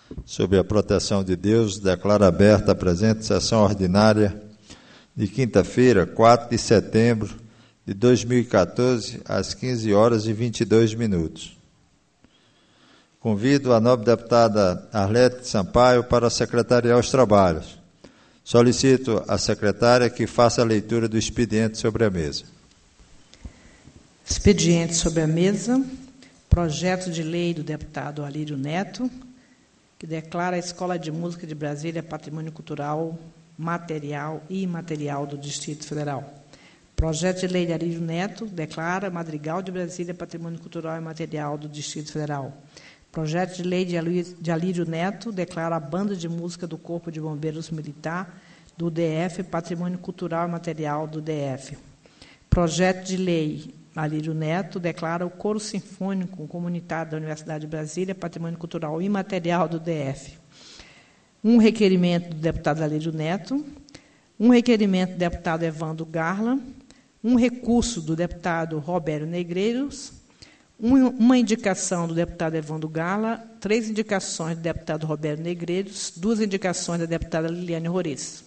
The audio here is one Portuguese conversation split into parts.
sob a proteção de Deus, declaro aberta a presente sessão ordinária de quinta-feira, 4 de setembro de 2014, às 15 horas e 22 minutos. Convido a nobre deputada Arlete Sampaio para secretariar os trabalhos. Solicito à secretária que faça a leitura do expediente sobre a mesa. Expediente sobre a mesa, projeto de lei do deputado Alírio Neto, que declara a Escola de Música de Brasília patrimônio cultural, material e imaterial do Distrito Federal. Projeto de lei de Alírio Neto declara Madrigal de Brasília patrimônio cultural e material do Distrito Federal. Projeto de lei de Alírio Neto declara a Banda de Música do Corpo de Bombeiros Militar do DF patrimônio cultural e material do DF. Projeto de lei Alírio Neto declara o Coro Sinfônico Comunitário da Universidade de Brasília patrimônio cultural e material do DF. Um requerimento do deputado Alírio Neto, um requerimento do deputado Evandro Garla, um recurso do deputado Robério Negreiros, uma indicação do deputado Evandro Garla, 3 indicações do deputado Robério Negreiros, 2 indicações da deputada Liliane Roriz.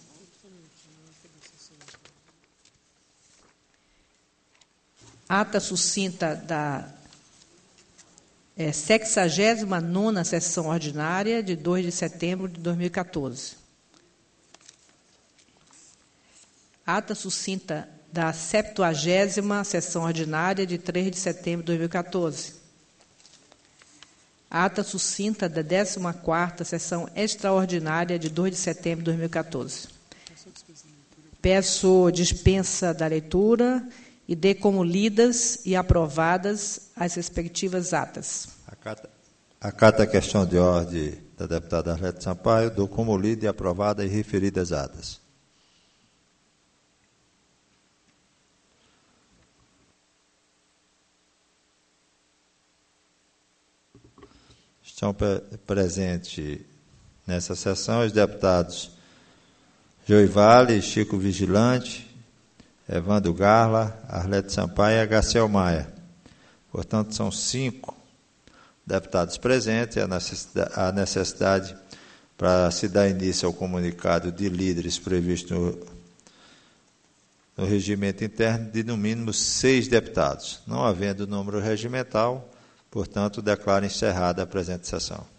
Ata sucinta da 69ª sessão ordinária de 2 de setembro de 2014. Ata sucinta da 70ª sessão ordinária de 3 de setembro de 2014. Ata sucinta da 14ª sessão extraordinária de 2 de setembro de 2014. Peço dispensa da leitura e dê como lidas e aprovadas as respectivas atas. Acata a questão de ordem da deputada Arlete Sampaio, dou como lida e aprovada as referidas atas. Estão presentes nessa sessão os deputados Joivale, Chico Vigilante, Evandro Garla, Arlete Sampaio e Garcel Maia. Portanto, são 5 deputados presentes. A necessidade para se dar início ao comunicado de líderes previsto no regimento interno de, no mínimo, 6 deputados. Não havendo número regimental, portanto, declaro encerrada a presente sessão.